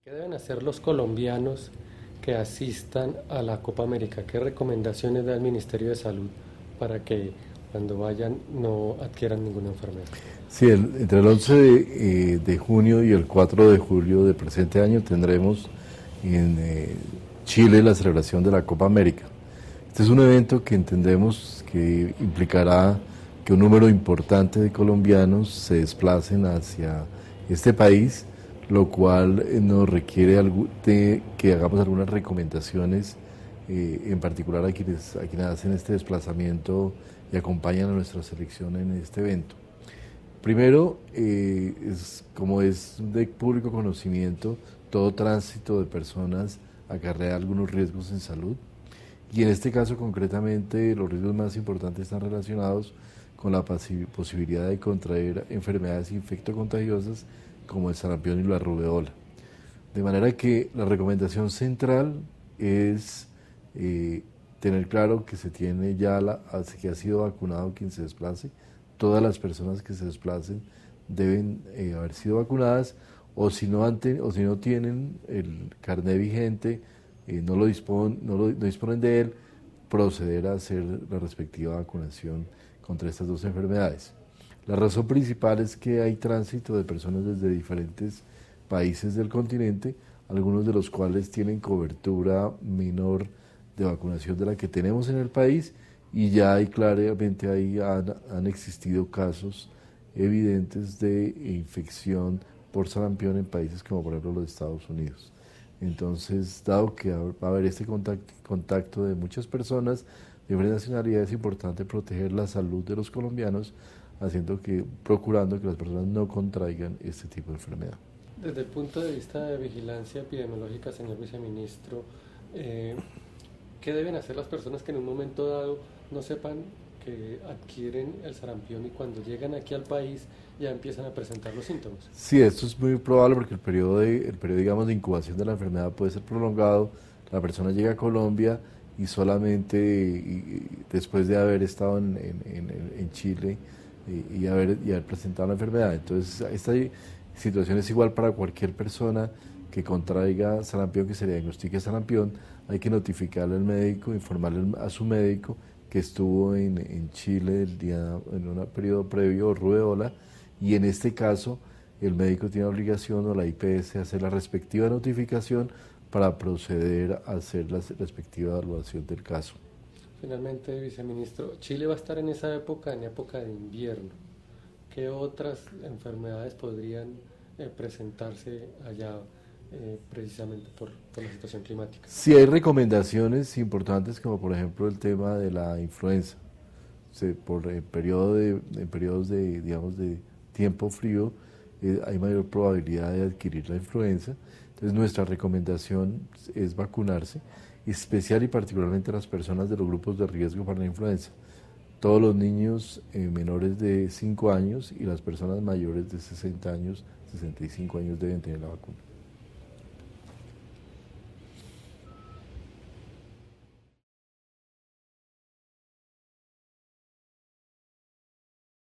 ¿Qué deben hacer los colombianos que asistan a la Copa América? ¿Qué recomendaciones da el Ministerio de Salud para que cuando vayan no adquieran ninguna enfermedad? Sí, entre el 11 de junio y el 4 de julio del presente año tendremos en Chile la celebración de la Copa América. Este es un evento que entendemos que implicará que un número importante de colombianos se desplacen hacia este país, lo cual nos requiere de que hagamos algunas recomendaciones, en particular a quienes hacen este desplazamiento y acompañan a nuestra selección en este evento. Primero, como es de público conocimiento, todo tránsito de personas acarrea algunos riesgos en salud, y en este caso concretamente los riesgos más importantes están relacionados con la posibilidad de contraer enfermedades infectocontagiosas como el sarampión y la rubeola. De manera que la recomendación central es tener claro que se tiene ya que ha sido vacunado quien se desplace. Todas las personas que se desplacen deben haber sido vacunadas, o si no tienen el carné vigente, no disponen de él, proceder a hacer la respectiva vacunación contra estas dos enfermedades. La razón principal es que hay tránsito de personas desde diferentes países del continente, algunos de los cuales tienen cobertura menor de vacunación de la que tenemos en el país, y ya claramente han existido casos evidentes de infección por sarampión en países como por ejemplo los Estados Unidos. Entonces, dado que va a haber este contacto de muchas personas de diferentes nacionalidades, es importante proteger la salud de los colombianos, procurando que las personas no contraigan este tipo de enfermedad. Desde el punto de vista de vigilancia epidemiológica, señor viceministro, ¿qué deben hacer las personas que en un momento dado no sepan que adquieren el sarampión y cuando llegan aquí al país ya empiezan a presentar los síntomas? Sí, esto es muy probable porque el periodo digamos, de incubación de la enfermedad puede ser prolongado. La persona llega a Colombia y solamente después de haber estado en Chile y haber presentado la enfermedad. Entonces, esta situación es igual para cualquier persona que contraiga sarampión, que se le diagnostique sarampión. Hay que notificarle al médico, informarle a su médico que estuvo en Chile en un periodo previo, o rubeola, y en este caso el médico tiene obligación, o la IPS, hacer la respectiva notificación para proceder a hacer la respectiva evaluación del caso. Finalmente, viceministro, Chile va a estar en esa época, en época de invierno. ¿Qué otras enfermedades podrían presentarse allá precisamente por la situación climática? Sí, hay recomendaciones importantes, como por ejemplo el tema de la influenza. En periodos digamos, de tiempo frío, hay mayor probabilidad de adquirir la influenza. Entonces, nuestra recomendación es vacunarse, especial y particularmente a las personas de los grupos de riesgo para la influenza. Todos los niños menores de 5 años y las personas mayores de 60 años, 65 años deben tener la vacuna.